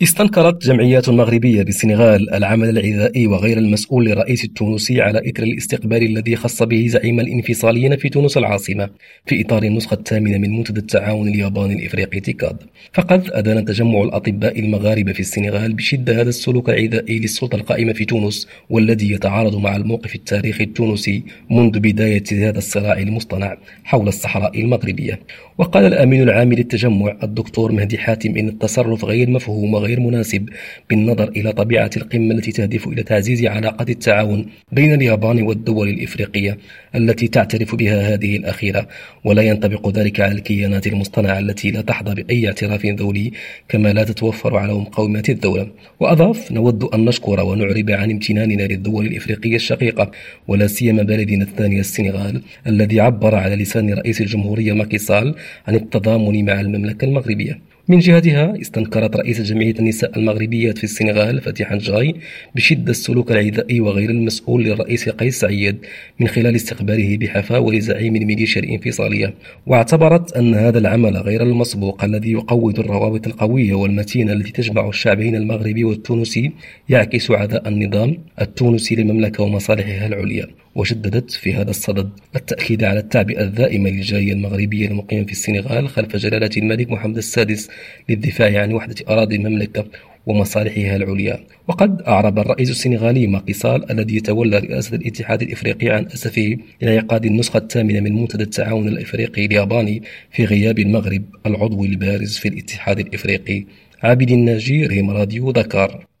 استنكرت جمعيات مغربية بالسنغال العمل العدائي وغير المسؤول للرئيس التونسي على إثر الاستقبال الذي خص به زعيم الانفصاليين في تونس العاصمة في إطار النسخة الثامنة من منتدى التعاون الياباني الإفريقي تيكاد. فقد أدان تجمع الأطباء المغاربة في السنغال بشدة هذا السلوك العدائي للسلطة القائمة في تونس، والذي يتعارض مع الموقف التاريخي التونسي منذ بداية هذا الصراع المصطنع حول الصحراء المغربية. وقال الأمين العام للتجمع الدكتور مهدي حاتم إن التصرف غير مفهوم وغير مناسب بالنظر إلى طبيعة القمة التي تهدف إلى تعزيز علاقات التعاون بين اليابان والدول الإفريقية التي تعترف بها هذه الأخيرة، ولا ينطبق ذلك على الكيانات المصطنعة التي لا تحظى بأي اعتراف دولي كما لا تتوفر على مقومات الدولة. وأضاف: نود أن نشكر ونعرب عن امتناننا للدول الإفريقية الشقيقة ولا سيما بلدنا الثاني السنغال الذي عبر على لسان رئيس الجمهورية ماكي سال عن التضامن مع المملكة المغربية. من جهتها استنكرت رئيسة جمعية النساء المغربيات في السنغال فاتحة جاي بشدة السلوك العدائي وغير المسؤول للرئيس قيس سعيد من خلال استقباله بحفاوة زعيم الميليشيا الانفصالية، واعتبرت أن هذا العمل غير المسبوق الذي يقوض الروابط القوية والمتينة التي تجمع الشعبين المغربي والتونسي يعكس عداء النظام التونسي للمملكة ومصالحها العليا. وشددت في هذا الصدد التأكيد على التعبئة الدائمة للجالية المغربية المقيمة في السنغال خلف جلالة الملك محمد السادس للدفاع عن وحدة أراضي المملكة ومصالحها العليا. وقد أعرب الرئيس السنغالي ماكي سال الذي يتولى رئاسة الاتحاد الإفريقي عن أسفه لإنعقاد النسخة الثامنة من منتدى التعاون الإفريقي الياباني في غياب المغرب العضو البارز في الاتحاد الإفريقي. عابد الناجي، ريم راديو، دكار.